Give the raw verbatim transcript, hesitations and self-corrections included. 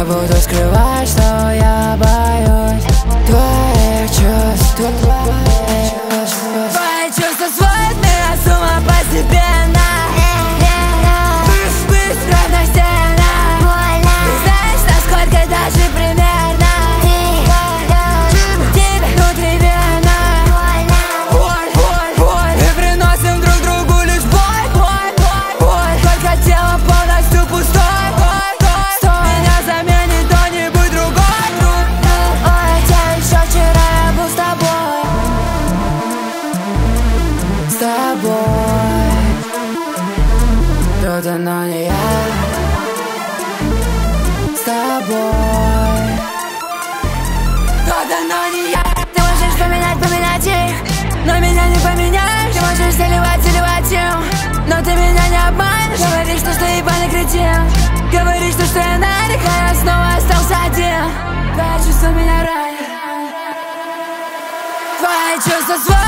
буду скрывать, что я боюсь твоих чувств, твоих чувств. Твои чувства сводят меня с ума постепенно. Пусть, пусть равностельно. Ты знаешь, насколько даже примерно тебе внутривенно. Боль, боль, боль. Мы приносим друг другу лишь боль, боль, боль, боль. Только тело полностью пустое. Меня заменит кто-нибудь другой. Хотя еще вчера я был с тобой. С тобой. Кто-то, но не я. С тобой. Кто-то, но не я. Ты можешь поменять, поменять их, но меня не поменяешь. Ты можешь заливать, заливать им, но ты меня не обманешь. Говоришь, что, что ебаный кретин. Говоришь, что, что я нарик, а я снова остался один. Твои чувства меня ранят. Твои чувства сводят